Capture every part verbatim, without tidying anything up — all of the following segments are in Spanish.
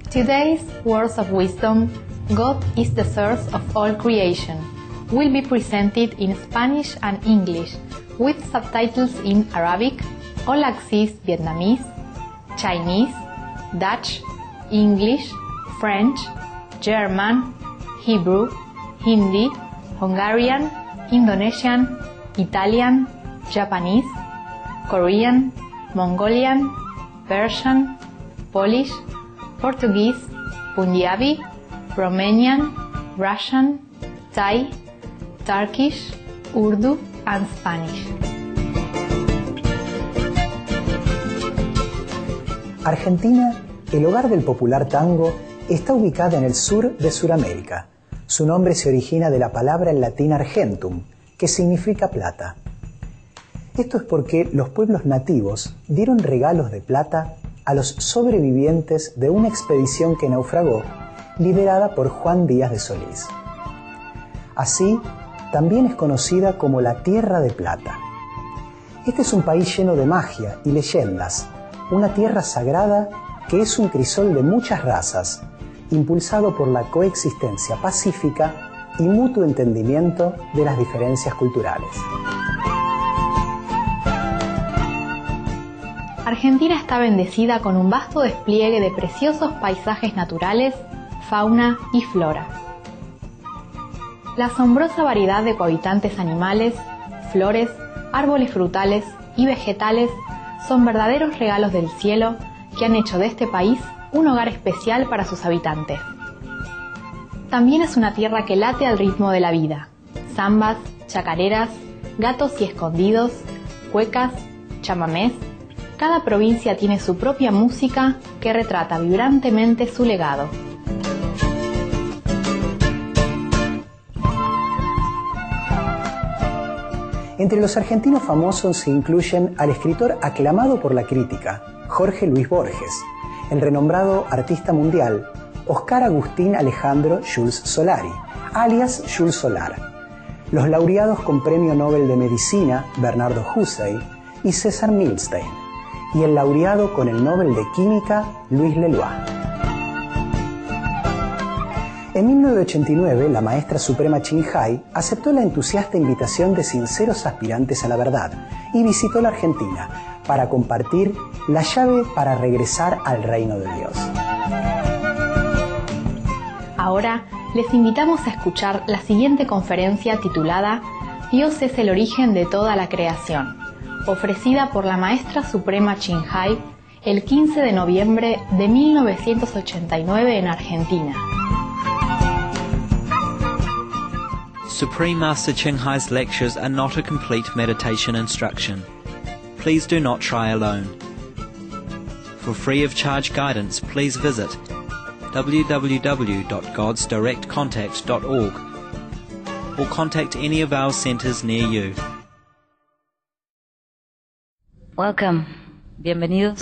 Today's Words of Wisdom, God is the source of all creation, will be presented in Spanish and English, with subtitles in Arabic, All Access Vietnamese, Chinese, Dutch, English, French, German, Hebrew, Hindi, Hungarian, Indonesian, Italian, Japanese, Korean, Mongolian, Persian, Polish, Portuguese, Punjabi, Romanian, Russian, Thai, Turkish, Urdu, and Spanish. Argentina, el hogar del popular tango, está ubicada en el sur de Sudamérica. Su nombre se origina de la palabra en latín argentum, que significa plata. Esto es porque los pueblos nativos dieron regalos de plata a los sobrevivientes de una expedición que naufragó, liderada por Juan Díaz de Solís. Así, también es conocida como la Tierra de Plata. Este es un país lleno de magia y leyendas, una tierra sagrada que es un crisol de muchas razas, impulsado por la coexistencia pacífica y mutuo entendimiento de las diferencias culturales. Argentina está bendecida con un vasto despliegue de preciosos paisajes naturales, fauna y flora. La asombrosa variedad de cohabitantes animales, flores, árboles frutales y vegetales son verdaderos regalos del cielo que han hecho de este país un hogar especial para sus habitantes. También es una tierra que late al ritmo de la vida. Zambas, chacareras, gatos y escondidos, cuecas, chamamés. Cada provincia tiene su propia música que retrata vibrantemente su legado. Entre los argentinos famosos se incluyen al escritor aclamado por la crítica, Jorge Luis Borges, el renombrado artista mundial, Oscar Agustín Alejandro Jules Solari, alias Jules Solar, los laureados con Premio Nobel de Medicina, Bernardo Hussey y César Milstein, y el laureado con el Nobel de Química, Luis Leloir. En mil novecientos ochenta y nueve, la maestra suprema Ching Hai aceptó la entusiasta invitación de sinceros aspirantes a la verdad y visitó la Argentina para compartir la llave para regresar al reino de Dios. Ahora les invitamos a escuchar la siguiente conferencia titulada Dios es el origen de toda la creación, ofrecida por la maestra suprema Ching Hai el quince de noviembre de mil novecientos ochenta y nueve en Argentina. Supreme Master Ching Hai's lectures are not a complete meditation instruction. Please do not try alone. For free of charge guidance, please visit w w w dot gods direct contact dot org or contact any of our centers near you. Welcome. Bienvenidos.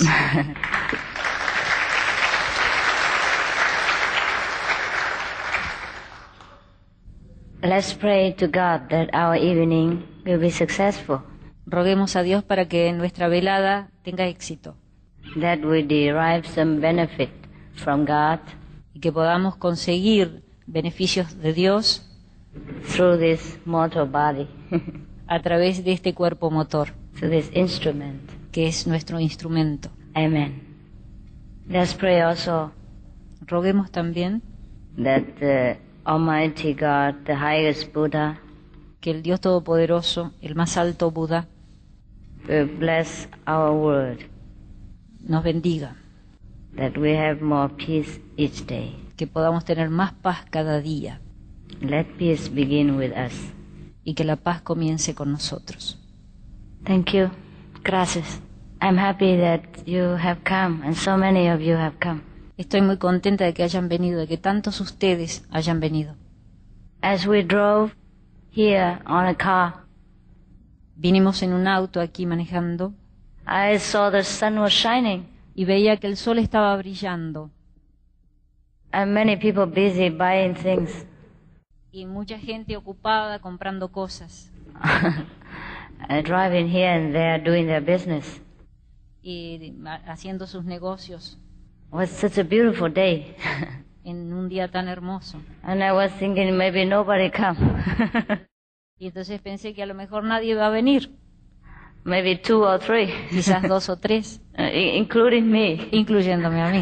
Let's pray to God that our evening will be successful. Roguemos a Dios para que nuestra velada tenga éxito. That we derive some benefit from God. Y que podamos conseguir beneficios de Dios through this mortal body. a través de este cuerpo motor. Through this instrument. Que es nuestro instrumento. Amen. Let's pray also. Roguemos también that the Almighty God, the highest Buddha, que el Dios Todopoderoso, el más alto Buda, will bless our world, nos bendiga, that we have more peace each day, que podamos tener más paz cada día, let peace begin with us, y que la paz comience con nosotros. Thank you. Gracias. I'm happy that you have come, and so many of you have come. Estoy muy contenta de que hayan venido, de que tantos ustedes hayan venido. As we drove here on a car, vinimos en un auto aquí manejando. I saw the sun was shining. Y veía que el sol estaba brillando. And many people busy buying things. Y mucha gente ocupada comprando cosas. And driving here and there doing their business. Y haciendo sus negocios. It was such a beautiful day. en un día tan hermoso. And I was thinking maybe nobody come. Y entonces pensé que a lo mejor nadie iba a venir. Maybe two or three. Quizás dos o tres. Uh, including me. Incluyéndome a mí.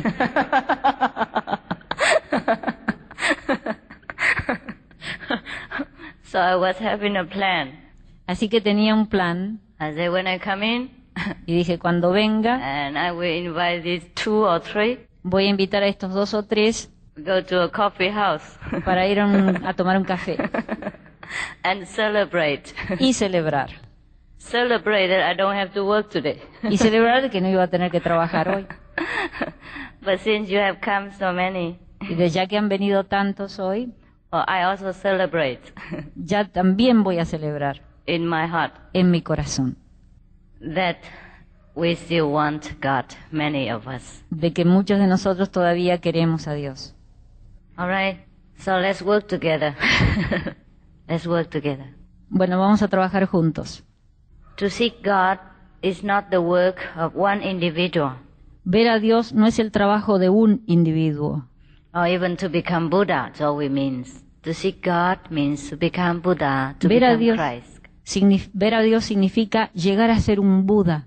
So I was having a plan. Así que tenía un plan. I said, when I come in, y dije, cuando venga, and I will invite these two or three, voy a invitar a estos dos o tres go to a coffee house para ir a, un, a tomar un café and celebrate. y celebrar. Celebrate that I don't have to work today. Y celebrar que no iba a tener que trabajar hoy. But since you have come so many, y de ya que han venido tantos hoy, well, I also celebrate. ya también voy a celebrar in my heart, en mi corazón, that we still want God, many of us. de que muchos de nosotros todavía queremos a Dios. All right, so let's work together. Let's work together. Bueno, vamos a trabajar juntos. To seek God is not the work of one individual. Ver a Dios no es el trabajo de un individuo. Or even to become Buddha, that's all it means. To seek God means to become Buddha, to ver become a Dios, Christ. Signif- ver a Dios significa llegar a ser un Buda.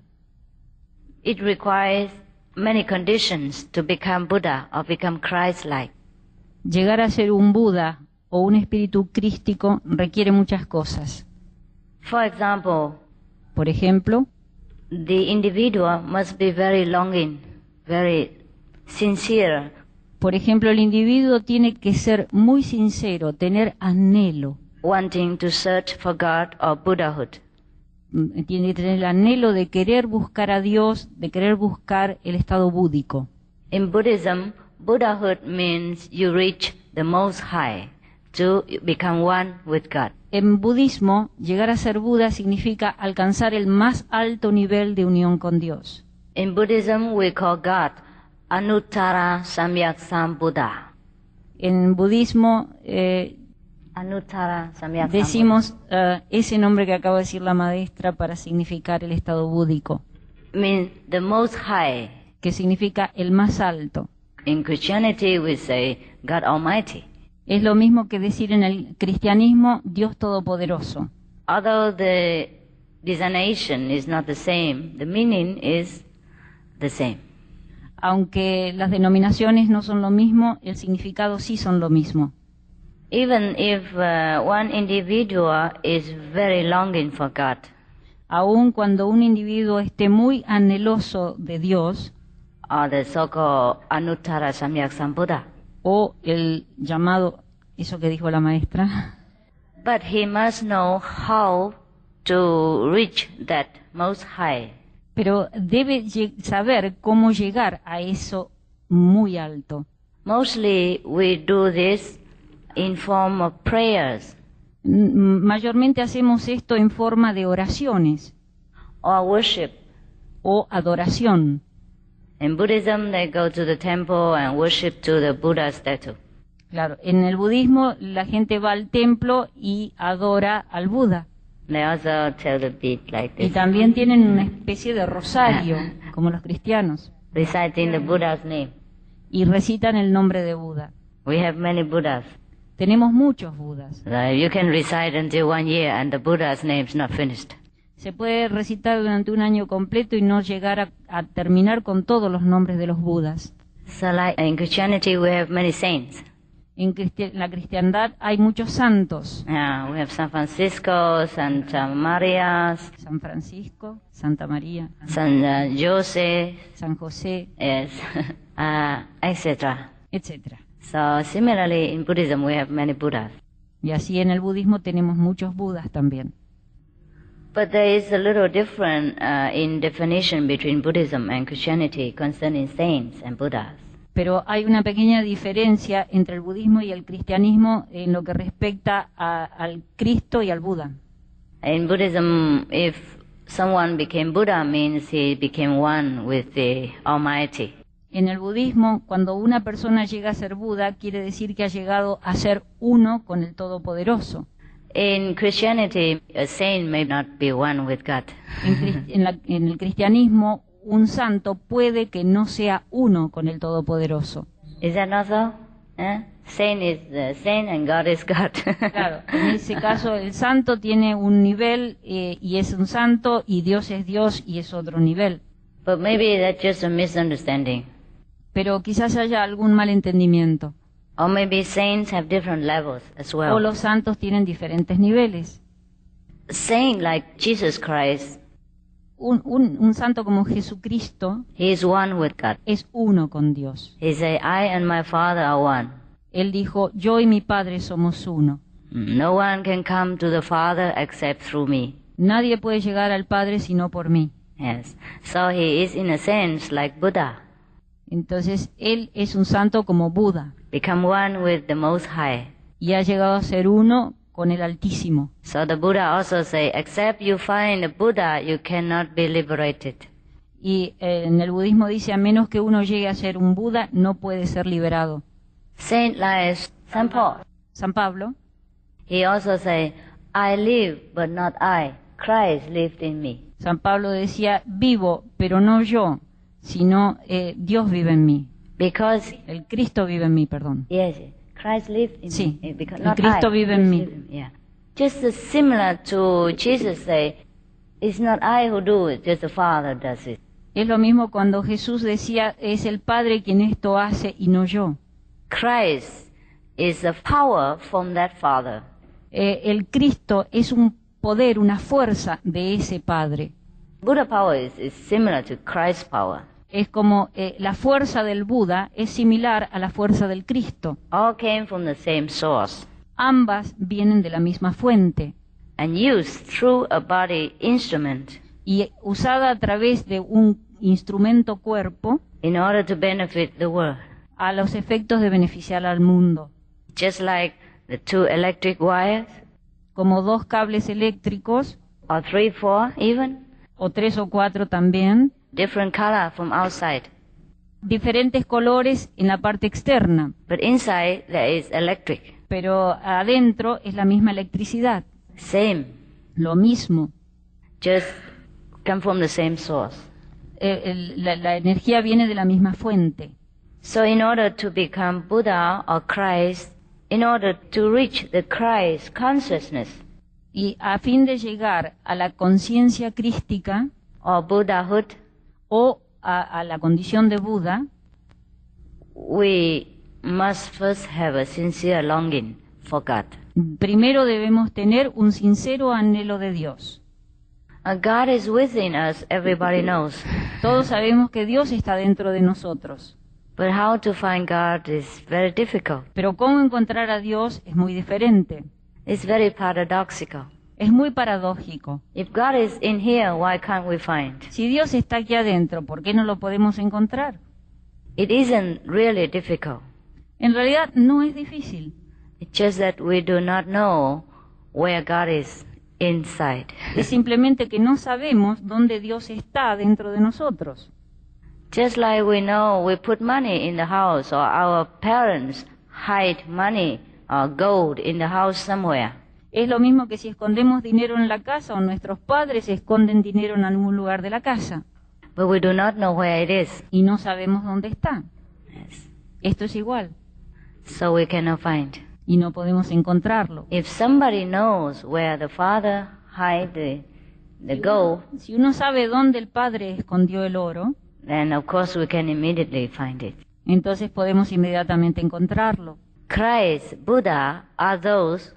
It requires many conditions to become Buddha or become Christ-like. Llegar a ser un Buda o un espíritu crístico requiere muchas cosas. For example, Por ejemplo, the individual must be very longing, very sincere. Por ejemplo, el individuo tiene que ser muy sincero, tener anhelo. Wanting to search for God or Buddhahood. Tiene que tener el anhelo de querer buscar a Dios, de querer buscar el estado búdico. In Buddhism, Buddhahood means you reach the Most High, to become one with God. En budismo, llegar a ser Buda significa alcanzar el más alto nivel de unión con Dios. In Buddhism, we call God Anuttara Samyak Sambuddha. En budismo eh, Anuttara Samyak decimos uh, ese nombre que acaba de decir la maestra para significar el estado búdico, means the Most High. que significa el más alto. In Christianity, we say God Almighty. Es lo mismo que decir en el cristianismo Dios Todopoderoso. Although the designation is not the same, the meaning is the same. Aunque las denominaciones no son lo mismo, el significado sí son lo mismo. Even if uh, one individual is very longing for God, Aun cuando un individuo esté muy anheloso de Dios, or the so-called Anuttara Samyak Sambuddha, o el llamado, eso que dijo la maestra, but he must know how to reach that Most High. pero debe lle- saber cómo llegar a eso muy alto. Mostly we do this in form of prayers M- Mayormente hacemos esto en forma de oraciones or worship. o adoración. In Buddhism, they go to the temple and worship to the Buddha statue. Claro, en el budismo la gente va al templo y adora al Buda. They also tell the bead like Y this, también tienen una especie de rosario, como los cristianos, reciting the Buddha's name. y recitan el nombre de Buda. We have many Buddhas. Tenemos muchos Budas. Uh, you can recite until one year and the Buddha's name is not finished. Se puede recitar durante un año completo y no llegar a, a terminar con todos los nombres de los Budas. So like in Christianity, we have many saints. En cristi- la cristiandad hay muchos santos. Uh, we have San Francisco, Santa Maria, San Francisco, Santa María, San uh, Jose, San José, yes, uh, et cetera. etcétera. So similarly, in Buddhism, we have many Buddhas. Y así en el budismo tenemos muchos Budas también. But there is a little difference uh, in definition between Buddhism and Christianity concerning saints and Buddhas. Pero hay una pequeña diferencia entre el budismo y el cristianismo en lo que respecta a- al Cristo y al Buda. In Buddhism, if someone became Buddha, means he became one with the Almighty. En el budismo, cuando una persona llega a ser Buda, quiere decir que ha llegado a ser uno con el Todopoderoso. In Christianity, a saint may not be one with God. En, cris- en la- en el cristianismo, un santo puede que no sea uno con el Todopoderoso. Is that not so? Eh? Saint is the saint and God is God. Claro, en ese caso el santo tiene un nivel eh, y es un santo, y Dios es Dios y es otro nivel. But maybe that's just a misunderstanding. Pero quizás haya algún malentendimiento. Or maybe saints have different levels as well. O los santos tienen diferentes niveles. Saint like Jesus Christ, Un, un, un santo como Jesucristo he is one with God. es uno con Dios. He said, I and my Father are one. Él dijo, yo y mi Padre somos uno. No one can come to the Father except through me. Nadie puede llegar al Padre sino por mí. Yes. So he is in a sense like Buddha, Entonces, Él es un santo como Buda become one with the Most High. y ha llegado a ser uno con el Altísimo. So the Buddha also say, except you find a Buddha, you cannot be liberated. Y eh, en el budismo dice, a menos que uno llegue a ser un Buda, no puede ser liberado. Saint like Saint Paul, San Pablo, he also say, I live, but not I. Christ lived in me. San Pablo decía, vivo, pero no yo, sino eh, Dios vive en mí. Because, El Cristo vive en mí, perdón. yes, Christ lived in Sí, me. Because el not Cristo I, vive en Christ mí. lived in me, yeah. Just as similar to Jesus say, it's not I who do it, just the Father does it. Es lo mismo cuando Jesús decía, es el Padre quien esto hace y no yo. Christ is the power from that Father. Eh, el Cristo es un poder, una fuerza de ese Padre. Buddha power is, is similar to Christ's power. Es como eh, la fuerza del Buda es similar a la fuerza del Cristo. All came from the same source Ambas vienen de la misma fuente and used through a body instrument y usada a través de un instrumento cuerpo in order to benefit the world. a los efectos de beneficiar al mundo. Just like the two electric wires, Como dos cables eléctricos, or three, four even, o tres o cuatro también, different color from outside. diferentes colores en la parte externa, But inside there is electric. pero adentro es la misma electricidad, Same. lo mismo. Just come from the same source. Eh, el- la, la energía viene de la misma fuente. So in order to become Buddha or Christ, in order to reach the Christ consciousness Y a fin de llegar a la conciencia crística or Buddhahood, o a, a la condición de Buda, we must first have a sincere longing for God. primero debemos tener un sincero anhelo de Dios. Uh, God is within us, everybody knows. Todos sabemos que Dios está dentro de nosotros, But how to find God is very difficult. pero cómo encontrar a Dios es muy diferente. It's very paradoxical. Es muy paradójico. If God is in here, why can't we find? Si Dios está aquí adentro, ¿por qué no lo podemos encontrar? It isn't really difficult. En realidad no es difícil. It's just that we do not know where God is inside. Es simplemente que no sabemos dónde Dios está dentro de nosotros. Just like we know we put money in the house, or our parents hide money or gold in the house somewhere. Es lo mismo que si escondemos dinero en la casa o nuestros padres esconden dinero en algún lugar de la casa But we do not know where it is. y no sabemos dónde está. Yes. Esto es igual So we cannot find. y no podemos encontrarlo. If somebody knows where the Father hide the, the gold, Si uno sabe dónde el Padre escondió el oro, then of course we can immediately find it. entonces podemos inmediatamente encontrarlo. Christ, Buddha are those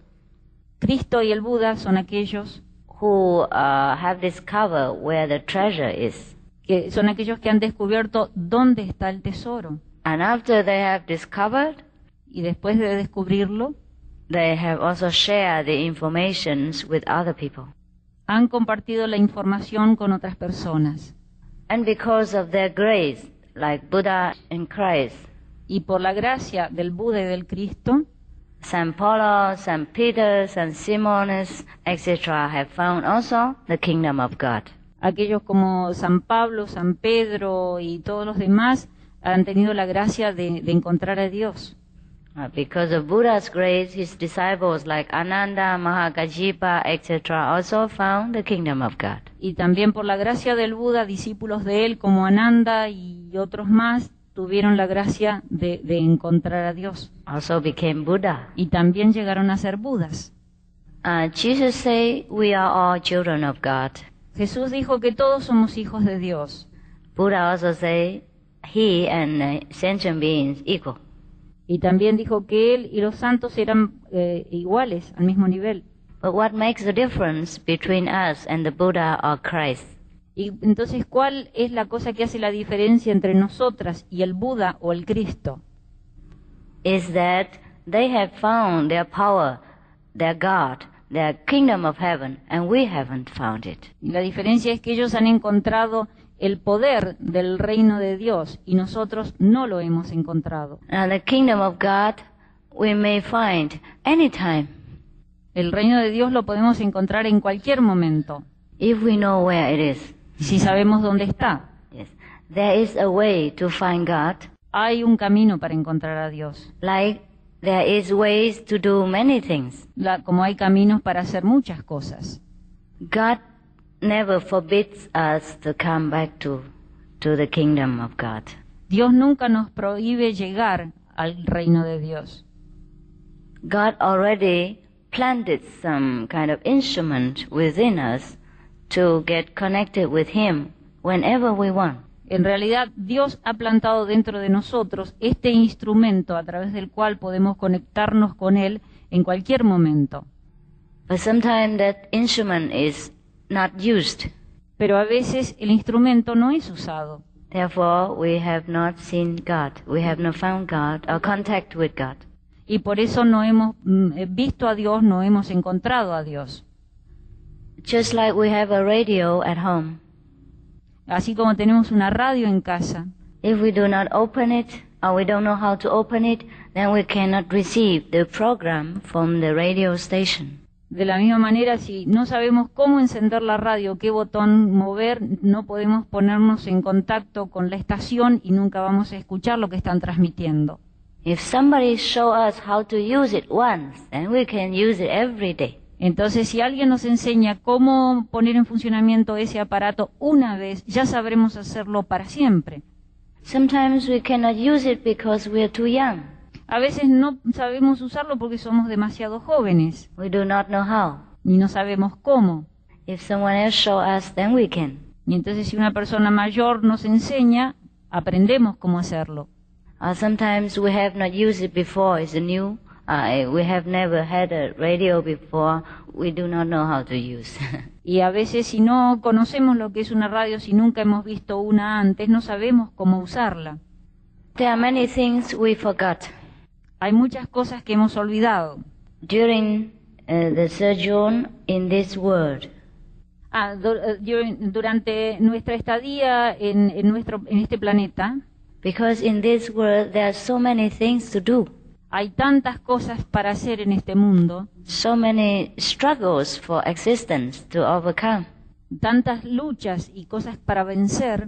Cristo y el Buda son aquellos who uh, have discovered where the treasure is. que son aquellos que han descubierto dónde está el tesoro. And after they have discovered, Y después de descubrirlo, they have also shared the informations with other people. han compartido la información con otras personas. And because of their grace, like Buddha and Christ, Y por la gracia del Buda y del Cristo, Saint Paul, Saint Peter, Saint Simonis, et cetera have found also the kingdom of God. aquellos como San Pablo, San Pedro y todos los demás han tenido la gracia de, de encontrar a Dios. Uh, because of Buddha's grace, his disciples like Ananda, Mahakajipa, et cetera also found the kingdom of God. Y también por la gracia del Buda, discípulos de él como Ananda y otros más tuvieron la gracia de, de encontrar a Dios. Also became Buddha. Y también llegaron a ser Budas. Uh, Jesus said, we are all children of God. Jesús dijo que todos somos hijos de Dios. Buddha also said, he and uh, sentient beings equal. Y también dijo que él y los santos eran eh, iguales, al mismo nivel. But what makes the difference between us and the Buddha or Christ? Y entonces, ¿cuál es la cosa que hace la diferencia entre nosotras y el Buda o el Cristo? Is that they have found their power, their God, their kingdom of heaven, and we haven't found it. Y la diferencia es que ellos han encontrado el poder del reino de Dios y nosotros no lo hemos encontrado. Now the kingdom of God we may find anytime. El reino de Dios lo podemos encontrar en cualquier momento. If we know where it is. Si sabemos dónde está. Yes. There is a way to find God. Hay un camino para encontrar a Dios. Like there is ways to do many things. La, como hay caminos para hacer muchas cosas. God never forbids us to come back to, to the kingdom of God. Dios nunca nos prohíbe llegar al reino de Dios. God already planted some kind of instrument within us to get connected with Him whenever we want. En realidad, Dios ha plantado dentro de nosotros este instrumento a través del cual podemos conectarnos con Él en cualquier momento. But sometimes that instrument is not used. Pero a veces el instrumento no es usado. Therefore, we have not seen God. We have not found God or contact with God. Y por eso no hemos mm, visto a Dios, no hemos encontrado a Dios. Just like we have a radio at home. Así como tenemos una radio en casa. If we do not open it, or we don't know how to open it, then we cannot receive the program from the radio station. De la misma manera, si no sabemos cómo encender la radio, qué botón mover, no podemos ponernos en contacto con la estación y nunca vamos a escuchar lo que están transmitiendo. If somebody show us how to use it once, then we can use it every day. Entonces, si alguien nos enseña cómo poner en funcionamiento ese aparato una vez, ya sabremos hacerlo para siempre. Sometimes we cannot use it because we are too young. A veces no sabemos usarlo porque somos demasiado jóvenes. We do not know how. Ni no sabemos cómo. If someone else show us, then we can. Y entonces si una persona mayor nos enseña, aprendemos cómo hacerlo. Or sometimes we have not used it before. It's new. Uh, we have never had a radio before. We do not know how to use. Y a veces si no conocemos lo que es una radio, si nunca hemos visto una antes, no sabemos cómo usarla. There are many things we forgot. Hay muchas cosas que hemos olvidado. During uh, the sojourn in this world. Ah, du durante nuestra estadía en, en, nuestro, en este planeta. Because in this world there are so many things to do. Hay tantas cosas para hacer en este mundo. So many struggles for existence to overcome. Tantas luchas y cosas para vencer.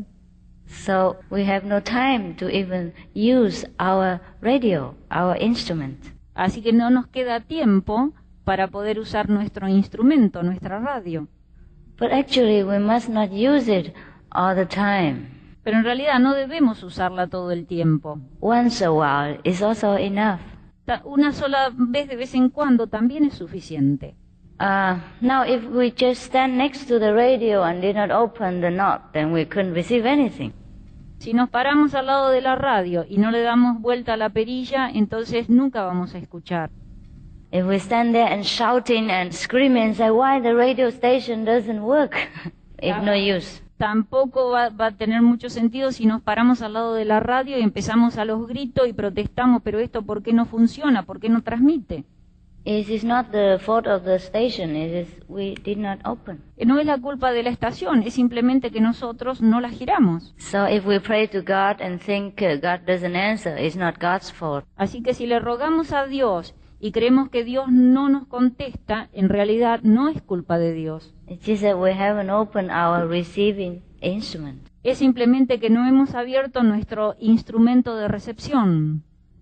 So we have no time to even use our radio, our instrument. Así que no nos queda tiempo para poder usar nuestro instrumento, nuestra radio. But actually we must not use it all the time. Pero en realidad no debemos usarla todo el tiempo. Once a while is also enough. Una sola vez de vez en cuando también es suficiente. Uh, now if we just stand next to the radio and did not open the knob, then we couldn't receive anything. Si nos paramos al lado de la radio y no le damos vuelta a la perilla, entonces nunca vamos a escuchar. If we stand there and shouting and screaming and say why the radio station doesn't work, it's no use. Tampoco va, va a tener mucho sentido si nos paramos al lado de la radio y empezamos a los gritos y protestamos, pero esto ¿por qué no funciona? ¿Por qué no transmite? It is not the fault of the station, it is we did not open. No es la culpa de la estación, es simplemente que nosotros no la giramos. So if we pray to God and think uh, God doesn't answer, it's not God's fault. Así que si le rogamos a Dios y creemos que Dios no nos contesta, en realidad no es culpa de Dios. It's just that we haven't opened our receiving instrument. Es simplemente que no hemos abierto nuestro instrumento de recepción.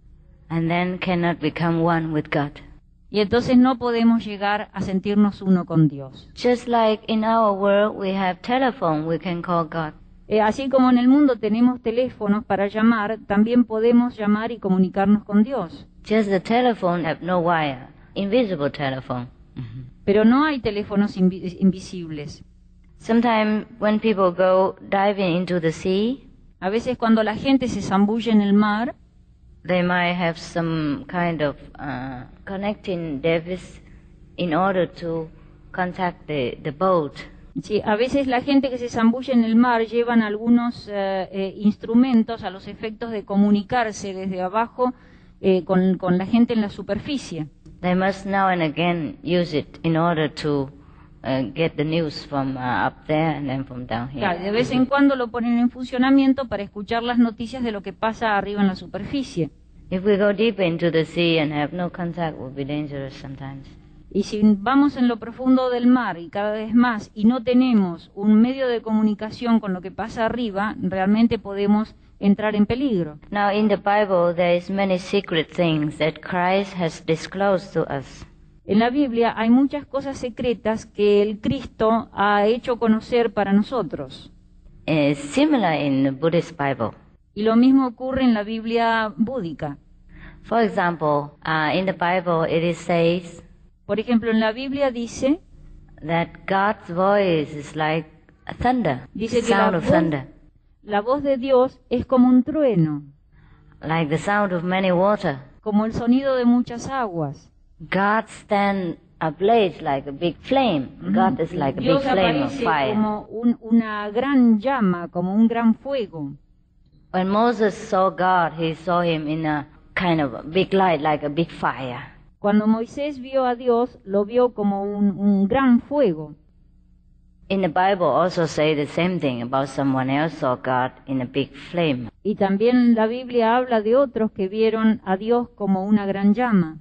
and then cannot become one with God. Y entonces no podemos llegar a sentirnos uno con Dios. Just like in our world we have telephone, we can call God. Eh, así como en el mundo tenemos teléfonos para llamar, también podemos llamar y comunicarnos con Dios. Just the telephone have no wire, invisible telephone. Mm-hmm. Pero no hay teléfonos invi- invisibles. Sometimes when people go diving into the sea, A veces cuando la gente se zambulle en el mar, they might have some kind of uh, connecting device in order to contact the, the boat. sí, a veces la gente que se zambulle en el mar llevan algunos eh, eh, instrumentos a los efectos de comunicarse desde abajo eh, con, con la gente en la superficie. They must now and again use it in order to uh, get the news from uh, up there and then from down here. Claro, de vez en cuando lo ponen en funcionamiento para escuchar las noticias de lo que pasa arriba en la superficie. If we go deep into the sea and have no contact, it will be dangerous sometimes. Y si vamos en lo profundo del mar y cada vez más y no tenemos un medio de comunicación con lo que pasa arriba, realmente podemos entrar en peligro. Now in the Bible there is many secret things that Christ has disclosed to us. En la Biblia hay muchas cosas secretas que el Cristo ha hecho conocer para nosotros. It's similar in the Buddhist Bible. Y lo mismo ocurre en la Biblia búdica. For example, uh, in the Bible it is says Por ejemplo, en la Biblia dice, that God's voice is like a thunder, dice que la sound of voz, thunder, la voz de Dios es como un trueno, like the sound of many water. como el sonido de muchas aguas. God stand ablaze like a big flame. God is like a big Dios flame of aparece fire. como un- una gran llama, como un gran fuego. When Moses saw God, he saw him in a kind of a big light, like a big fire. Cuando Moisés vio a Dios, lo vio como un, un gran fuego. In the Bible also say the same thing about someone else saw God in a big flame. Y también la Biblia habla de otros que vieron a Dios como una gran llama.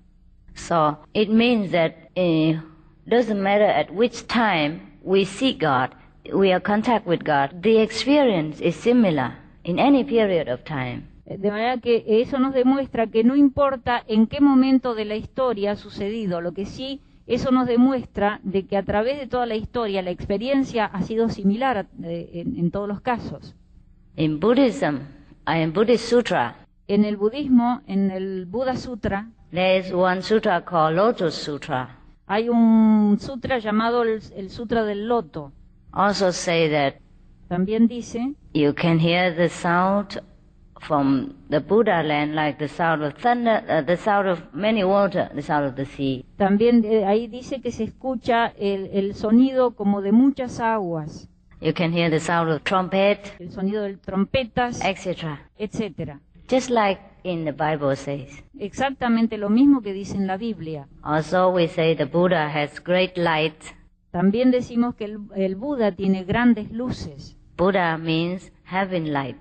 So it means that it doesn't matter at which time we see God, we are in contact with God, the experience is similar in any period of time. De manera que eso nos demuestra que no importa en qué momento de la historia ha sucedido, lo que sí, eso nos demuestra de que a través de toda la historia la experiencia ha sido similar eh, en, en todos los casos. In Buddhism, uh, in Buddhist Sutra, En el budismo, en el Buddha Sutra, there is one sutra called Lotus Sutra. hay un sutra llamado el, el Sutra del Loto. Also say that También dice you can hear the sound from the Buddha land like the sound of thunder, uh, the sound of many water, the sound of the sea. También eh, ahí dice que se escucha el, el sonido como de muchas aguas, You can hear the sound of trumpet, el sonido de trompetas, et cetera. etcétera. Just like in the Bible says. Exactamente lo mismo que dice en la Biblia. Also we say the Buddha has great light. También decimos que el, el Buda tiene grandes luces. Buddha means heaven light.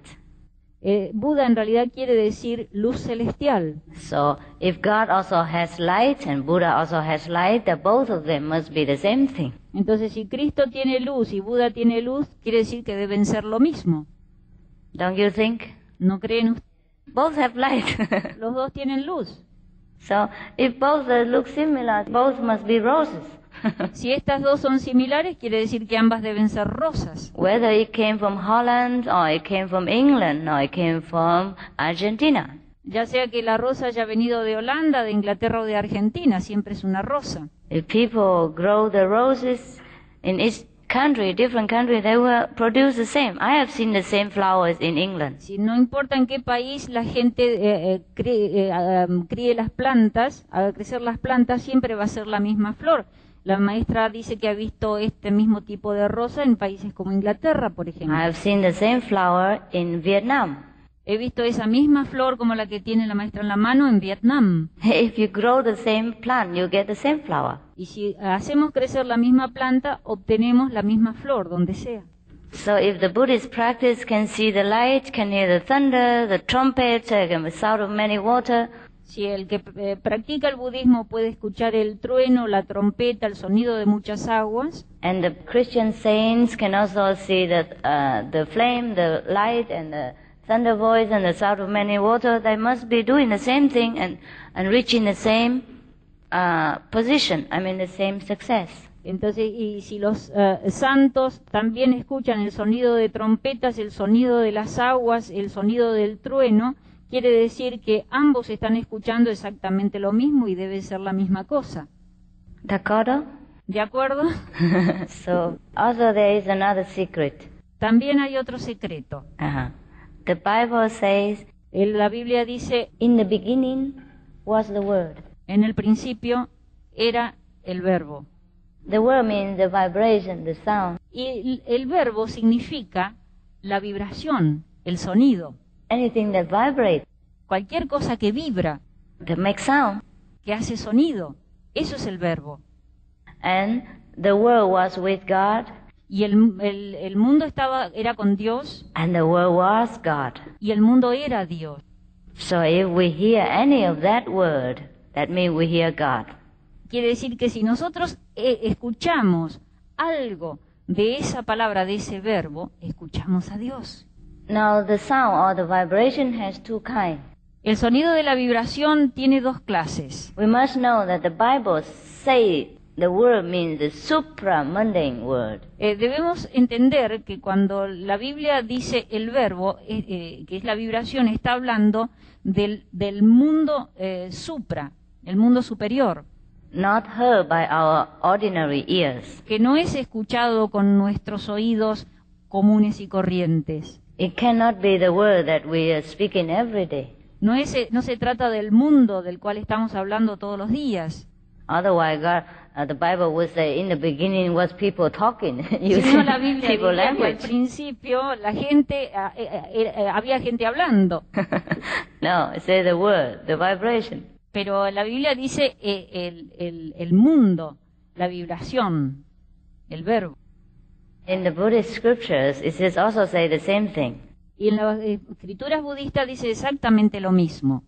Eh, Buda en realidad quiere decir luz celestial. So if God also has light and Buddha also has light, then both of them must be the same thing. Entonces, si Cristo tiene luz y Buda tiene luz, quiere decir que deben ser lo mismo. Don't you think? ¿No creen ustedes? Both have light. Los dos tienen luz. So if both uh, look similar, both must be roses. Si estas dos son similares, quiere decir que ambas deben ser rosas. Whether it came from Holland or it came from England or it came from Argentina. Ya sea que la rosa haya venido de Holanda, de Inglaterra o de Argentina, siempre es una rosa. If people grow the roses in each country, different country, they will produce the same. I have seen the same flowers in England. Si no importa en qué país la gente eh, eh, críe, eh, um, críe las plantas, haga crecer las plantas, siempre va a ser la misma flor. La maestra dice que ha visto este mismo tipo de rosa en países como Inglaterra, por ejemplo. I have seen the same flower in Vietnam. He visto esa misma flor como la que tiene la maestra en la mano en Vietnam. If you grow the same plant, you get the same flower. Y si hacemos crecer la misma planta, obtenemos la misma flor, donde sea. So if the Buddhist practice can see the light, can hear the thunder, the trumpet, uh, the sound of many water, Si el que eh, practica el budismo puede escuchar el trueno, la trompeta, el sonido de muchas aguas, and the Christian saints can also see that uh, the flame, the light, and the thunder voice and the sound of many waters, they must be doing the same thing and, and reaching the same uh, position, I mean the same success. Entonces, y si los uh, santos también escuchan el sonido de trompetas, el sonido de las aguas, el sonido del trueno, quiere decir que ambos están escuchando exactamente lo mismo y debe ser la misma cosa. ¿De acuerdo? ¿De acuerdo? So, also there is another secret. También hay otro secreto. Uh-huh. The Bible says, El, la Biblia dice, in the beginning was the Word. en el principio era el verbo. The word means the vibration, the sound. Y el, el verbo significa la vibración, el sonido. Anything that vibrates, Cualquier cosa que vibra, that makes sound. que hace sonido, eso es el verbo. And the Word was with God, Y el, el, el mundo estaba, era con Dios, and the Word was God. y el mundo era Dios. So if we hear any of that word, that means we hear God. Quiere decir que si nosotros eh, escuchamos algo de esa palabra, de ese verbo, escuchamos a Dios. Now the sound or the vibration has two kinds. El sonido de la vibración tiene dos clases. We must know that the Bible say the word means the supramundane word. Eh, debemos entender que cuando la Biblia dice el verbo, eh, eh, que es la vibración, está hablando del, del mundo eh, supra, el mundo superior, Not heard by our ordinary ears. que no es escuchado con nuestros oídos comunes y corrientes. It cannot be the word that we are speaking every day. No, es, no se trata del mundo del cual estamos hablando todos los días. Otherwise, God, uh, the Bible would say, in the beginning was people talking, Si using no, la Biblia people diría que al language. principio la gente, ah, eh, eh, eh, había gente hablando, No, it says the word, the vibration. pero la Biblia dice eh, el, el, el mundo, la vibración, el verbo. In the Buddhist scriptures, it says also say the same thing. Y en las escrituras budistas dice exactamente lo mismo.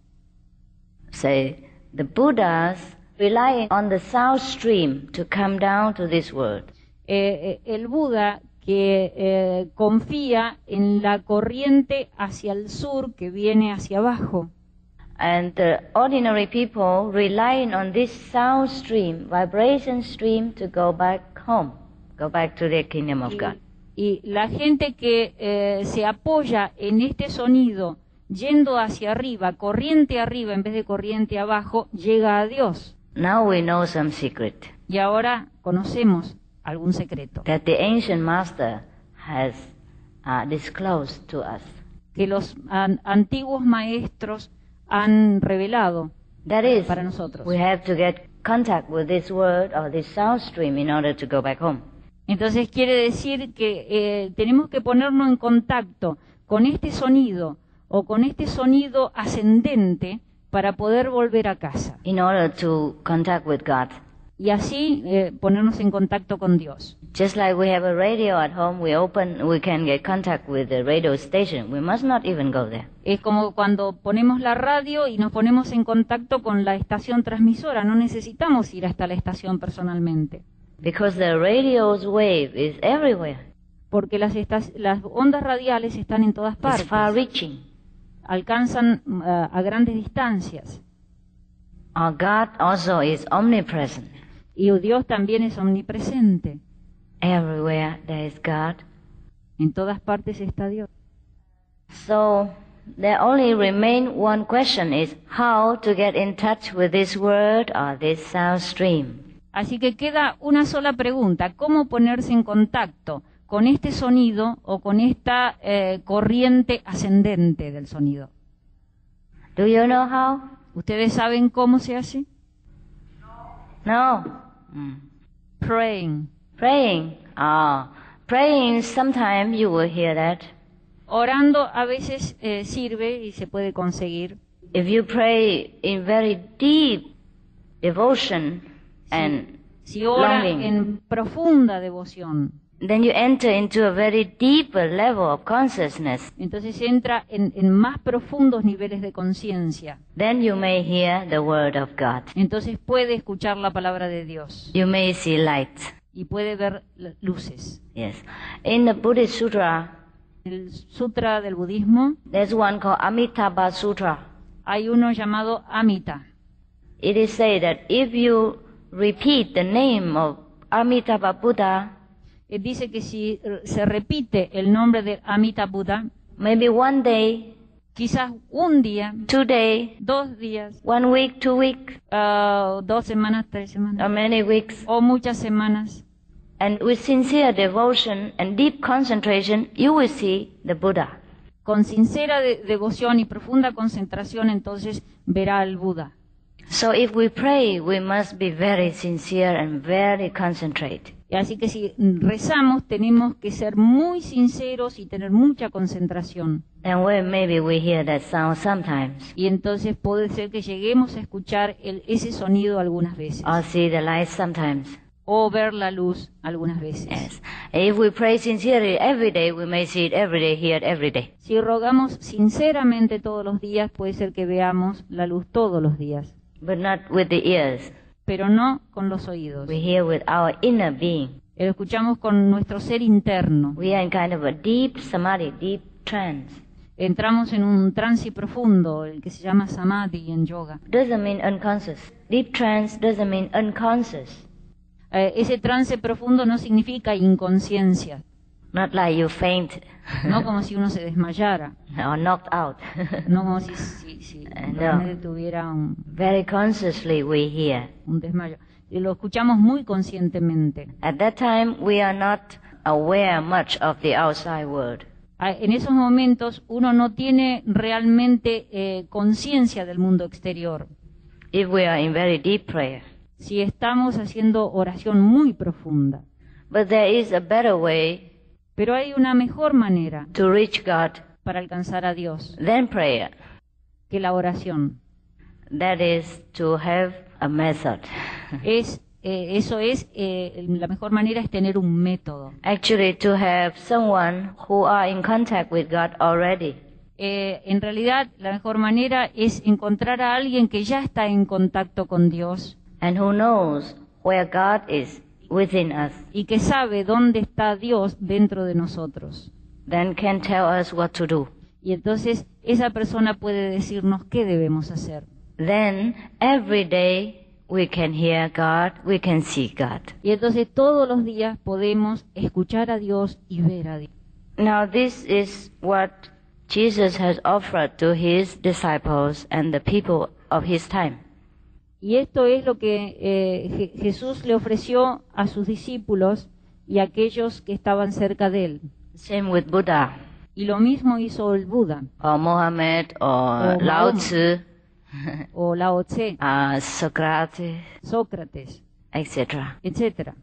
Say, the Buddhas rely on the sound stream to come down to this world. Eh, eh, el Buda que eh, confía en la corriente hacia el sur que viene hacia abajo. And the ordinary people relying on this sound stream, vibration stream, to go back home, go back to their kingdom of God. Y la gente que eh, se apoya en este sonido yendo hacia arriba, corriente arriba en vez de corriente abajo, llega a Dios. Now we know some secret Y ahora conocemos algún secreto that the ancient master has uh, disclosed to us. que los an- antiguos maestros han revelado That is, para nosotros. we have to get contact with this word or this sound stream in order to go back home. Entonces quiere decir que eh, tenemos que ponernos en contacto con este sonido o con este sonido ascendente para poder volver a casa In order to contact with God. y así eh, ponernos en contacto con Dios. Just like we have a radio at home, we open, we can get contact with the radio station. We must not even go there. Es como cuando ponemos la radio y nos ponemos en contacto con la estación transmisora, no necesitamos ir hasta la estación personalmente, Because the radio's wave is everywhere. porque las, estas- las ondas radiales están en todas It's partes, far reaching. alcanzan uh, a grandes distancias. Our God also is omnipresent. Y Dios también es omnipresente. Everywhere there is God. En todas partes está Dios. So there only remain one question is how to get in touch with this word or this sound stream. Así que queda una sola pregunta: ¿cómo ponerse en contacto con este sonido o con esta eh, corriente ascendente del sonido? Do you know how? ¿Ustedes saben cómo se hace? No. Mm. Praying. Praying. Ah, praying, sometimes you will hear that. Orando a veces eh, sirve y se puede conseguir. If you pray in very deep devotion and Si ora longing, en profunda devoción, then you enter into a very deeper level of consciousness. entonces entra en, en más profundos niveles de conciencia. Then you may hear the word of God. Entonces puede escuchar la palabra de Dios You may see light. y puede ver l- luces. Yes. In the Buddhist Sutra, El sutra del budismo, there's one called Amitabha Sutra. hay uno llamado Amita. It is said that if you repeat the name of Amitabha Buddha, Eh, dice que si eh, se repite el nombre de Amita Buddha, maybe one day, quizás un día, two days, dos días, one week, two weeks, ah, dos semanas, tres or semanas, many weeks, o muchas semanas, and with sincere devotion and deep concentration, you will see the Buddha. con sincera de- devoción y profunda concentración, entonces verá al Buda. So if we pray, we must be very sincere and very concentrate. Y así que si rezamos, tenemos que ser muy sinceros y tener mucha concentración. And we, maybe we hear that sound sometimes, Y entonces puede ser que lleguemos a escuchar el- ese sonido algunas veces, or see the light sometimes. o ver la luz algunas veces. Yes. If we pray sincerely every day, we may see it every day, hear it every day. Si rogamos sinceramente todos los días, puede ser que veamos la luz todos los días, But not with the ears. pero no con los oídos. We hear with our inner being. Lo escuchamos con nuestro ser interno. We are in kind of a deep samadhi, deep trance. Entramos en un trance profundo, el que se llama samadhi en yoga. Doesn't mean unconscious. Deep trance doesn't mean unconscious. Eh, ese trance profundo no significa inconsciencia, Not like you faint no como si uno se desmayara, or knocked out. no como si, si, si No. realmente tuviera un, Very consciously we hear. un desmayo. Y lo escuchamos muy conscientemente. At that time, we are not aware much of the outside world. Ah, En esos momentos uno no tiene realmente eh, conciencia del mundo exterior. If we are in very deep prayer. Si estamos haciendo oración muy profunda. But there is a better way Pero hay una mejor manera to reach God para alcanzar a Dios than prayer. que la oración. That is to have a method. Es, eh, eso es, eh, la mejor manera es tener un método. Actually, to have someone who are in contact with God already. Eh, en realidad, la mejor manera es encontrar a alguien que ya está en contacto con Dios And who knows where God is within us. y que sabe dónde está Dios dentro de nosotros. Then can tell us what to do. Y entonces esa persona puede decirnos qué debemos hacer. Then every day we can hear God, we can see God. Y entonces todos los días podemos escuchar a Dios y ver a Dios. Now this is what Jesus has offered to his disciples and the people of his time. Y esto es lo que eh, Je- Jesús le ofreció a sus discípulos y a aquellos que estaban cerca de él. Same with Buddha Y lo mismo hizo el Buda or Mohammed or O Lao Mahoma. Tzu, o Lao Tse, uh, Socrates, Sócrates, et cetera. etcétera.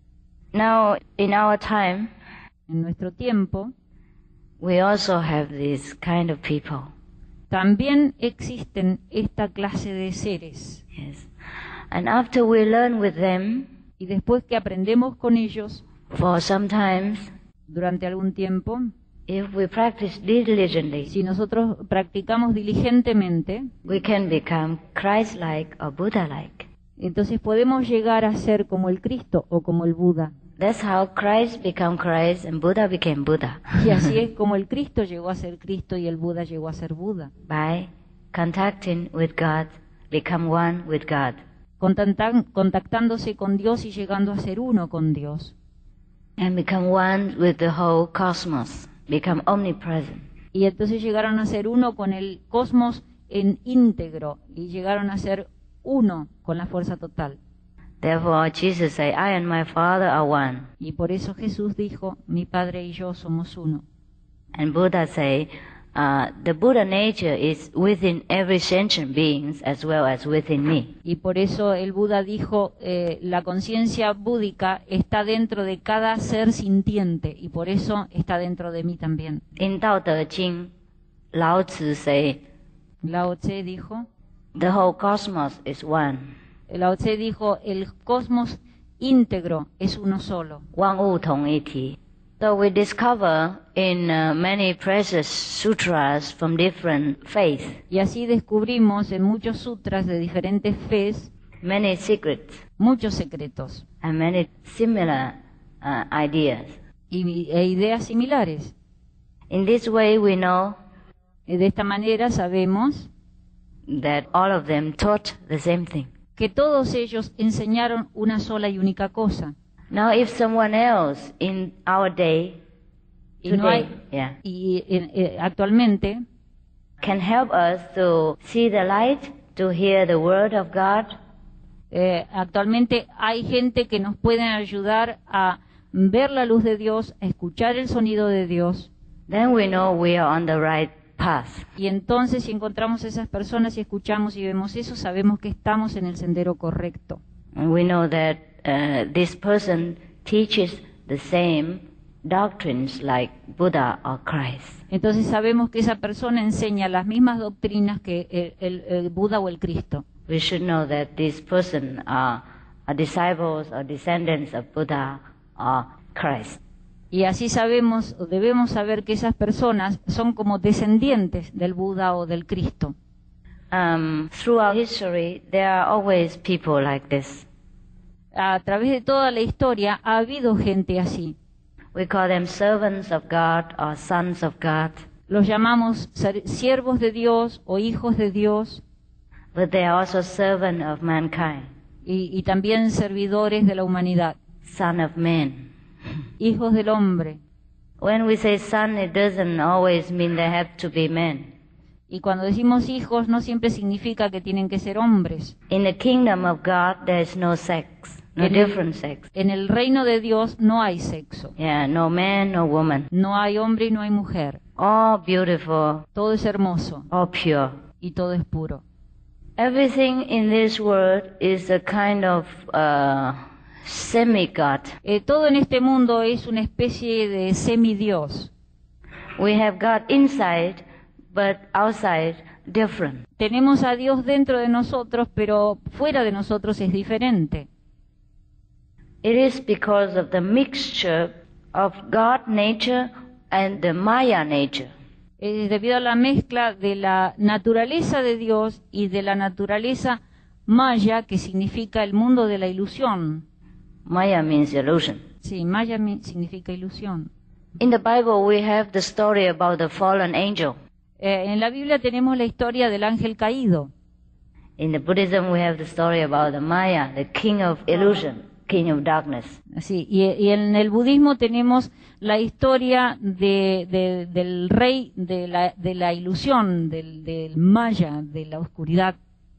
Now in our time, En nuestro tiempo we also have these kind of people. también existen esta clase de seres. Yes. And after we learn with them, Y después que aprendemos con ellos for sometimes, durante algún tiempo, if we practice diligently, si nosotros practicamos diligentemente, we can become Christ-like or Buddha-like. entonces podemos llegar a ser como el Cristo o como el Buda. That's how Christ became Christ and Buddha became Buddha. Y así es como el Cristo llegó a ser Cristo y el Buda llegó a ser Buda. By contacting with God, become one with God. Contactan- contactándose con Dios y llegando a ser uno con Dios. And become one with the whole cosmos. Become omnipresent. Y entonces llegaron a ser uno con el cosmos en íntegro y llegaron a ser uno con la fuerza total. Therefore, Jesus said, I and my Father are one. Y por eso Jesús dijo, mi Padre y yo somos uno. And Buddha said, uh, the Buddha nature is within every sentient beings as well as within me. Y por eso el Buda dijo, eh, la conciencia búdica está dentro de cada ser sintiente y por eso está dentro de mí también. In Tao Te Ching, Lao Tzu said, Lao Tse dijo, the whole cosmos is one. Lao Tse dijo, el cosmos íntegro es uno solo. 万物同一体. So we discover in uh, many precious sutras from different faiths, Y así descubrimos en muchos sutras de diferentes fes many secrets muchos secretos and many similar uh, ideas. y, e ideas similares. In this way we know De esta manera sabemos that all of them taught the same thing. que todos ellos enseñaron una sola y única cosa. Now if someone else in our day, Y, no today, hay- yeah, y, eh, eh, actualmente can help us to see the light, to hear the word of God, Eh, actualmente hay gente que nos puede ayudar a ver la luz de Dios, a escuchar el sonido de Dios. then we know we are on the right path. Y entonces si encontramos esas personas y escuchamos y vemos eso, sabemos que estamos en el sendero correcto. And we know that uh, this person teaches the same doctrines like Buddha or Christ. Entonces sabemos que esa persona enseña las mismas doctrinas que el, el- el Buda o el Cristo. We should know that this person are, are disciples or descendants of Buddha or Christ. Y así sabemos, o debemos saber que esas personas son como descendientes del Buda o del Cristo. Um, throughout history, there are always people like this. A través de toda la historia ha habido gente así. We call them servants of God or sons of God, Los llamamos ser- siervos de Dios o hijos de Dios but they are also servant of mankind, y, y también servidores de la humanidad, son of men. hijos del hombre. When we say son, it doesn't always mean they have to be men. Y cuando decimos hijos no siempre significa que tienen que ser hombres. In the kingdom of God, there is no sex, no En el- different sex. En el reino de Dios no hay sexo. Yeah, no man, no woman. No hay hombre y no hay mujer. All beautiful, Todo es hermoso all pure. y todo es puro. Everything in this world is a kind of uh, semi-God. Eh, todo en este mundo es una especie de semidios. We have God inside, but outside different. Tenemos a Dios dentro de nosotros, pero fuera de nosotros es diferente. It is because of the mixture of God nature and the Maya nature. Es debido a la mezcla de la naturaleza de Dios y de la naturaleza maya, que significa el mundo de la ilusión. Maya means illusion. Sí, maya mi- significa ilusión. In the Bible, we have the story about the fallen angel. Eh, en la Biblia tenemos la historia del ángel caído. In the Buddhism, we have the story about the Maya, the king of illusion, king of darkness. Sí, y, y en el budismo tenemos la historia de, de- del rey de la, de la ilusión, del, del maya, de la oscuridad.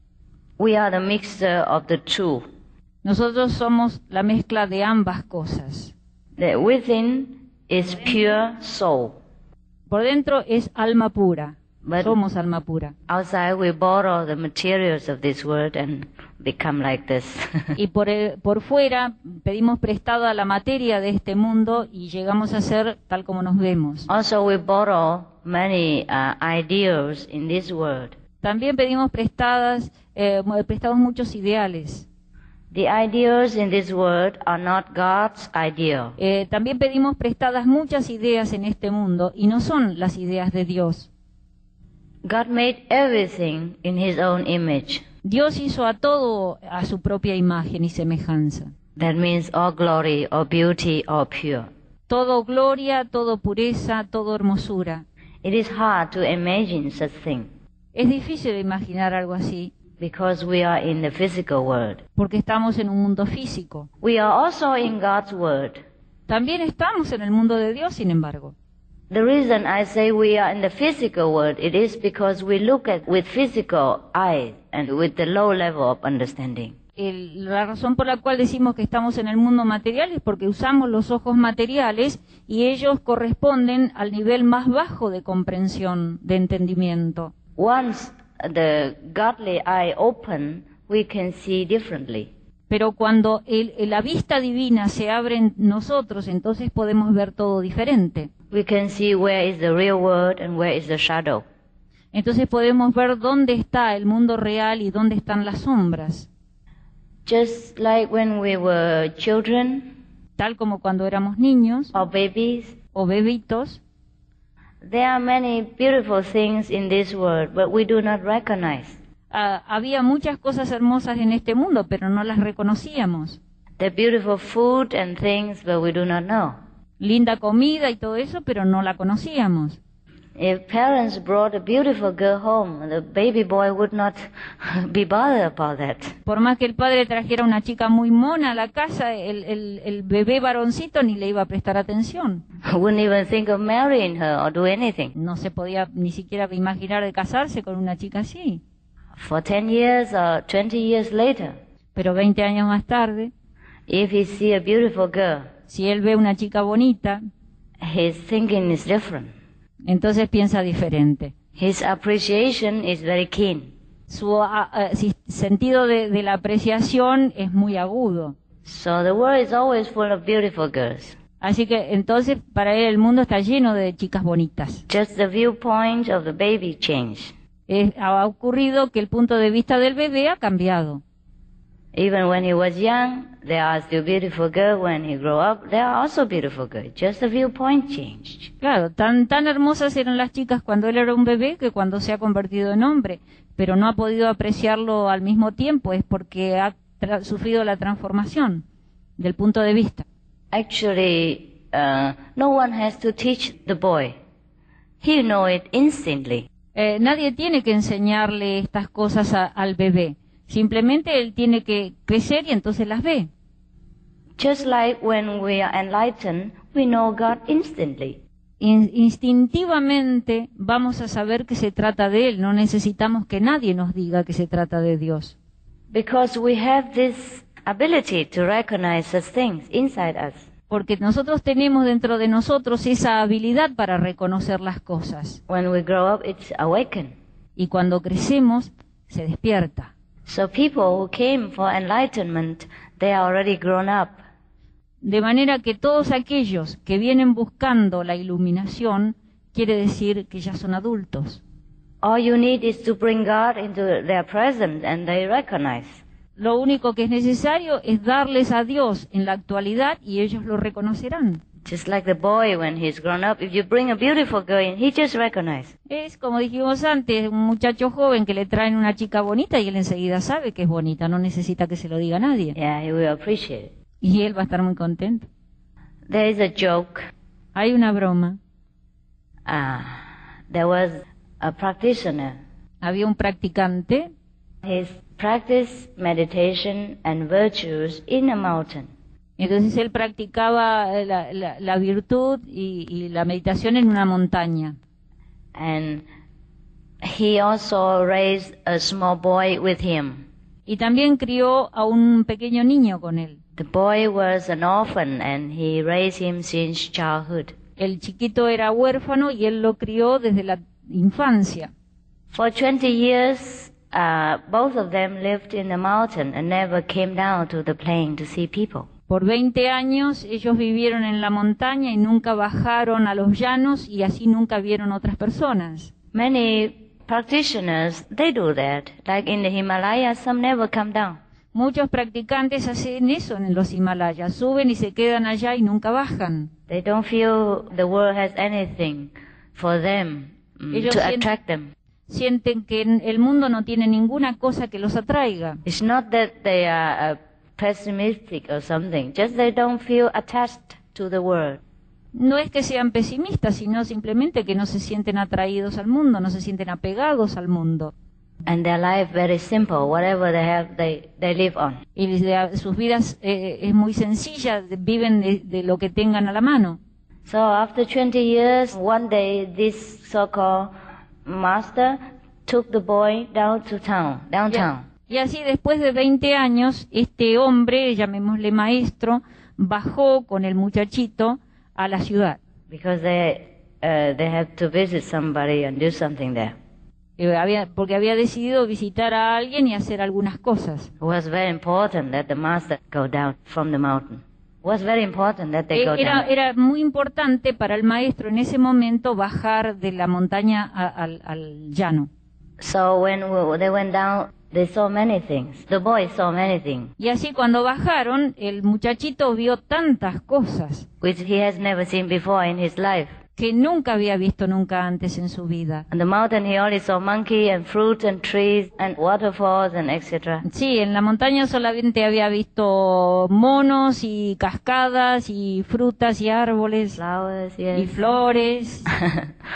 We are the mixture of the two. Nosotros somos la mezcla de ambas cosas. The within is pure soul. Por dentro es alma pura, But somos alma pura. outside, we borrow the materials of this world and become like this. Y por, el- por fuera pedimos prestada la materia de este mundo y llegamos a ser tal como nos vemos. Also, we borrow many uh, ideals in this world. También pedimos prestadas, eh, mu- prestados muchos ideales. The ideals in this world are not God's ideal. Eh, también pedimos prestadas muchas ideas en este mundo y no son las ideas de Dios. God made everything in His own image. Dios hizo a todo a su propia imagen y semejanza. That means all glory, all beauty, all pure. Todo gloria, todo pureza, todo hermosura. It is hard to imagine such thing Es difícil imaginar algo así because we are in the physical world. porque estamos en un mundo físico. We are also in God's world. También estamos en el mundo de Dios, sin embargo. The reason I say we are in the physical world, it is because we look at with physical eyes and with the low level of understanding. El- la razón por la cual decimos que estamos en el mundo material es porque usamos los ojos materiales y ellos corresponden al nivel más bajo de comprensión, de entendimiento. Once the godly eye open, we can see differently. Pero cuando el- la vista divina se abre en nosotros, entonces podemos ver todo diferente. We can see where is the real world and where is the shadow. Entonces podemos ver dónde está el mundo real y dónde están las sombras. Just like when we were children Tal como cuando éramos niños or babies, o bebitos, there are many beautiful things in this world, but we do not recognize. ah, había muchas cosas hermosas en este mundo, pero no las reconocíamos. The beautiful food and things, but we do not know. Linda comida y todo eso, pero no la conocíamos. If parents brought a beautiful girl home, the baby boy would not be bothered about that. Por más que el padre trajera una chica muy mona a la casa, el, el, el bebé varoncito ni le iba a prestar atención. Wouldn't even think of marrying her or do anything. No se podía ni siquiera imaginar de casarse con una chica así. For ten years or twenty years later, Pero veinte años más tarde, if he see a beautiful girl, si él ve una chica bonita, his thinking is different. entonces piensa diferente. His appreciation is very keen. Su uh, uh, si- sentido de, de la apreciación es muy agudo. So the world is always full of beautiful girls. Así que entonces para él el mundo está lleno de chicas bonitas. Just the viewpoint of the baby changed. Es- ha ocurrido que el punto de vista del bebé ha cambiado. Even when he was young, there are still beautiful girls. When he grew up, there are also beautiful girls. Just the viewpoint changed. Claro, tan, tan hermosas eran las chicas cuando él era un bebé que cuando se ha convertido en hombre, pero no ha podido apreciarlo al mismo tiempo, es porque ha tra- sufrido la transformación del punto de vista. Actually, uh, no one has to teach the boy. He know it instantly. Eh, nadie tiene que enseñarle estas cosas a- al bebé, simplemente él tiene que crecer y entonces las ve. Just like when we are enlightened, we know God instantly. In- instintivamente vamos a saber que se trata de él, no necesitamos que nadie nos diga que se trata de Dios. Because we have this ability to recognize such things inside us. Porque nosotros tenemos dentro de nosotros esa habilidad para reconocer las cosas. When we grow up, it's awakened. Y cuando crecemos, se despierta. So people who came for enlightenment, they are already grown up. De manera que todos aquellos que vienen buscando la iluminación, quiere decir que ya son adultos. All you need is to bring God into their presence and they recognize. Lo único que es necesario es darles a Dios en la actualidad y ellos lo reconocerán. Just like the boy when he's grown up, if you bring a beautiful girl in, he just recognizes. Es como dijimos antes, un muchacho joven que le traen una chica bonita y él enseguida sabe que es bonita, no necesita que se lo diga a nadie. Yeah, he will appreciate it. Y él va a estar muy contento. There is a joke. Hay una broma. Uh, there was a practitioner. Había un practicante, He practiced meditation and virtues in a mountain. entonces él practicaba eh, la, la- la virtud y, y la meditación en una montaña. And he also raised a small boy with him. Y también crió a un pequeño niño con él. The boy was an orphan and he raised him since childhood. El chiquito era huérfano y él lo crió desde la infancia. For twenty years, uh, both of them lived in the mountain and never came down to the plain to see people. Por veinte años ellos vivieron en la montaña y nunca bajaron a los llanos y así nunca vieron otras personas. Many practitioners, they do that. Like in the Himalayas, some never come down. Muchos practicantes hacen eso en los Himalayas, suben y se quedan allá y nunca bajan. They don't feel the world has anything for them mm, Ellos to sien- attract them. Sienten que en- el mundo no tiene ninguna cosa que los atraiga. It's not that they are uh, pessimistic or something, just they don't feel attached to the world. No es que sean pesimistas, sino simplemente que no se sienten atraídos al mundo, no se sienten apegados al mundo. And their life very simple, whatever they have, they, they live on. Y de- sus vidas eh, es muy sencilla, de- viven de, de lo que tengan a la mano. So after twenty years, one day this so-called master took the boy down to town, downtown. Y así después de veinte años, este hombre, llamémosle maestro, bajó con el muchachito a la ciudad. Because they, uh, they have to visit somebody and do something there. Eh, había- porque había decidido visitar a alguien y hacer algunas cosas. It was very important that the master go down from the mountain. It was very important that they Eh, go Era, down. era muy importante para el maestro en ese momento bajar de la montaña a- al, al llano. So when we, they went down, they saw many things. The boy saw many things, Y así cuando bajaron, el muchachito vio tantas cosas which he has never seen before in his life. que nunca había visto nunca antes en su vida. On the mountain he only saw monkey and fruit and trees and waterfalls and et cetera. Sí, en la montaña solamente había visto monos y cascadas y frutas y árboles Flowers, y yes. flores.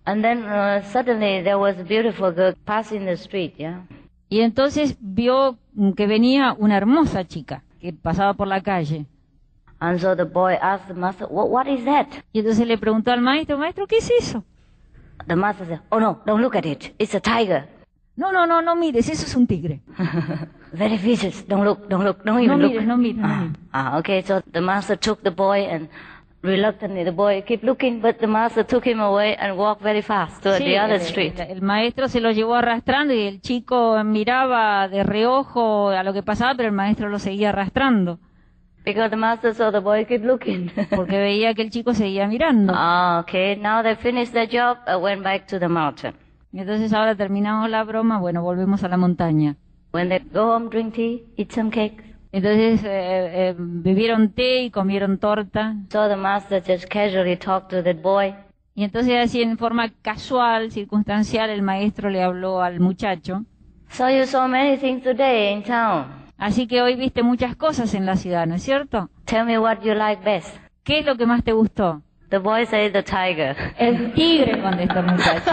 And then uh, suddenly there was a beautiful girl passing the street, yeah. Y entonces vio que venía una hermosa chica que pasaba por la calle. And so the boy asked the master, what, what is that? Y entonces le preguntó al maestro, maestro, ¿qué es eso? The master said, oh no, don't look at it. It's a tiger. No, no, no, no mires, eso es un tigre. Very vicious. Don't look, don't look, don't even no look. Mires, no mires, no ah, mires. Ah, okay, so the master took the boy and reluctantly the boy kept looking, but the master took him away and walked very fast to Sí, the other el, street. El, el maestro se lo llevó arrastrando y el chico miraba de reojo a lo que pasaba, pero el maestro lo seguía arrastrando. Because the master saw the boy keep looking. Porque veía que el chico seguía mirando. Ah, okay, now they finished their job and went back to the mountain. Y entonces ahora terminamos la broma, bueno, volvemos a la montaña. When they go home, drink tea, eat some cakes. Entonces eh, eh, bebieron té y comieron torta. So the master just casually talked to that boy. Y entonces así en forma casual, circunstancial, el maestro le habló al muchacho. So you saw many things today in town. Así que hoy viste muchas cosas en la ciudad, ¿no es cierto? Tell me what you like best. ¿Qué es lo que más te gustó? The boy said the tiger. El tigre, contestó el muchacho.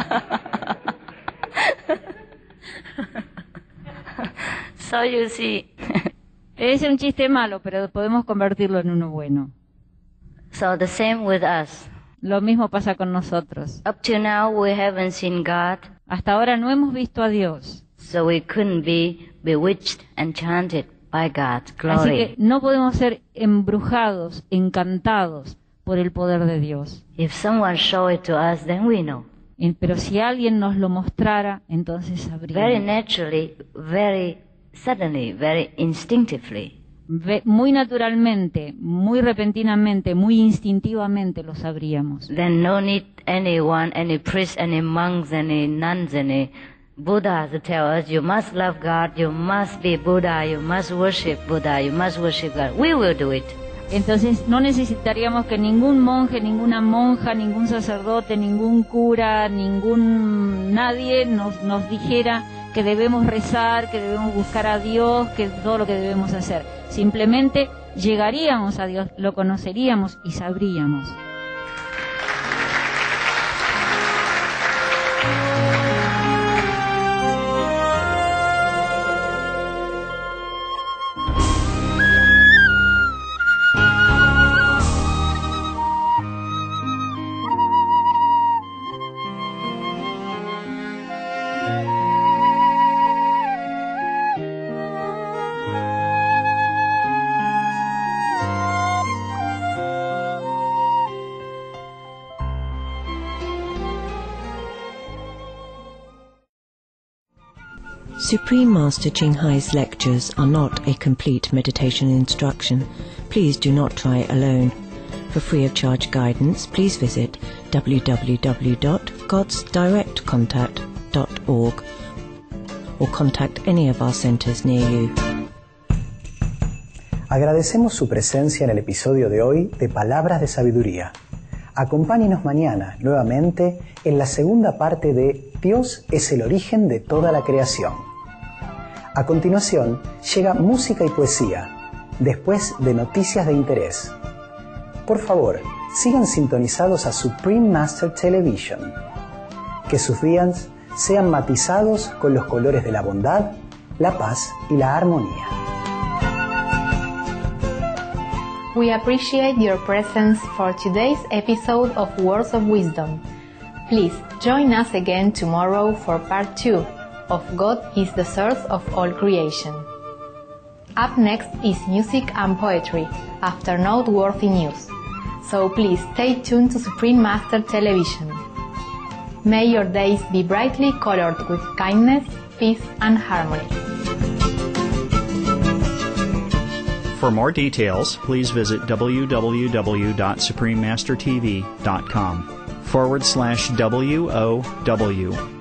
So you see. Es un chiste malo, pero podemos convertirlo en uno bueno. So the same with us. Lo mismo pasa con nosotros. Up to now we haven't seen God. Hasta ahora no hemos visto a Dios. So we couldn't be bewitched, enchanted by God's glory. Así que no podemos ser embrujados, encantados por el poder de Dios. If someone show it to us, then we know. Pero si alguien nos lo mostrara, entonces sabríamos. Very naturally, very suddenly, very instinctively. Muy naturalmente, muy repentinamente, muy instintivamente lo sabríamos. Then no need anyone, any priest, any monks, any nuns, any Buddhas to tell us, you must love God, you must be Buddha, you must worship Buddha, you must worship God. We will do it. Entonces no necesitaríamos que ningún monje, ninguna monja, ningún sacerdote, ningún cura, ningún nadie nos, nos dijera que debemos rezar, que debemos buscar a Dios, que todo lo que debemos hacer. Simplemente llegaríamos a Dios, lo conoceríamos y sabríamos. Supreme Master Ching Hai's lectures are not a complete meditation instruction. Please do not try alone. For free of charge guidance, please visit w w w dot gods direct contact dot org or contact any of our centers near you. Agradecemos su presencia en el episodio de hoy de Palabras de Sabiduría. Acompáñenos mañana nuevamente en la segunda parte de Dios es el origen de toda la creación. A continuación llega música y poesía, después de noticias de interés. Por favor, sigan sintonizados a Supreme Master Television. Que sus días sean matizados con los colores de la bondad, la paz y la armonía. We appreciate your presence for today's episode of Words of Wisdom. Please join us again tomorrow for part two of God is the source of all creation. Up next is music and poetry, after noteworthy news. So please stay tuned to Supreme Master Television. May your days be brightly colored with kindness, peace and harmony. For more details, please visit w w w dot supreme master t v dot com forward slash W O W